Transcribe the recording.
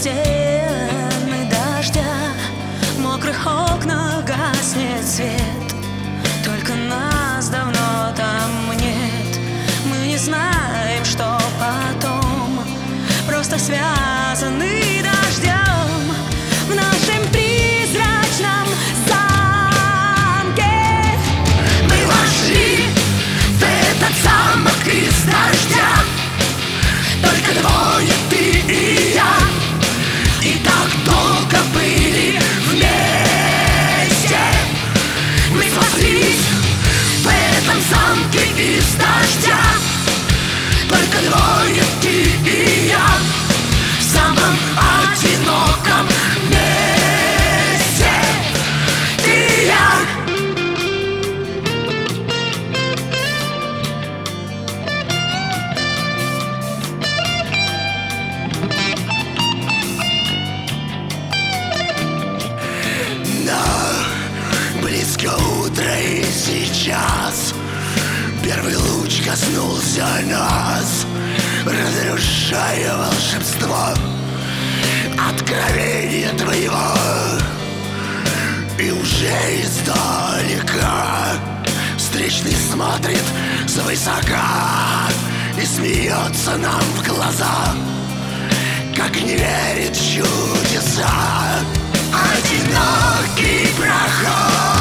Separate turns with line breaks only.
стен и дождя, в мокрых окнах гаснет свет. Только нас давно там нет. Мы не знаем, что потом. Просто связаны дождем в нашем призрачном замке. Мы вошли в этот замок из дождя, только двое, ты и я. И так долго были вместе. Мы спаслись в этом замке из дождя, только двое, ты и я. В самом одиноком месте ты и я. Близко утро и сейчас первый луч коснулся нас, разрушая волшебство откровения твоего. И уже издалека встречный смотрит свысока и смеется нам в глаза, как не верит в чудеса. Одинокий проход